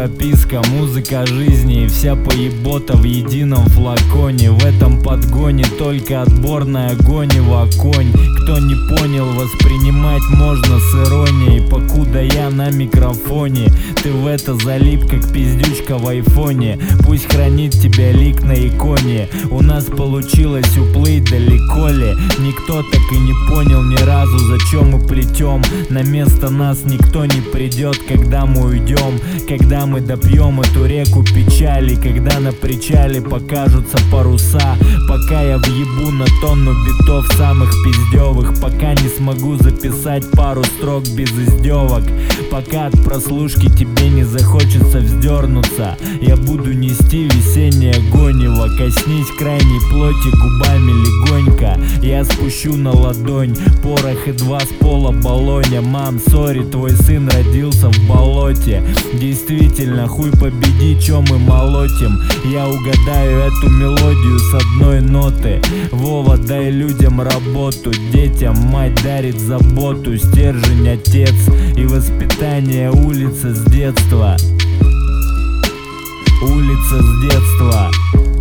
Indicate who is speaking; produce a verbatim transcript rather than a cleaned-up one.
Speaker 1: прописка, музыка жизни и вся поебота в едином флаконе. В этом подгоне только отборная гонева конь. Кто не понял, воспринимать можно с иронией. Покуда я на микрофоне, ты в это залип, как пиздючка в айфоне. Пусть хранит тебя лик на иконе. У нас получилось уплыть далеко ли? Никто так и не понял ни разу, зачем мы плетем. На место нас никто не придет, когда мы уйдем. Когда мы допьем эту реку печали, когда на причале покажутся паруса. Пока я въебу на тонну битов самых пиздёвых, пока не смогу записать пару строк без издевок, пока от прослушки тебе не захочется вздернуться, я буду нести весеннее гонево. Коснись крайней плоти губами легонько, я спущу на ладонь порох и два с пола баллоня. Мам, сори, твой сын родился в болоте. Действительно, хуй победи, чё мы молотим. Я угадаю эту мелодию с одной ноты. Вова, дай людям работу, детям мать дарит заботу. Стержень отец и воспитание улица с детства. Улица с детства.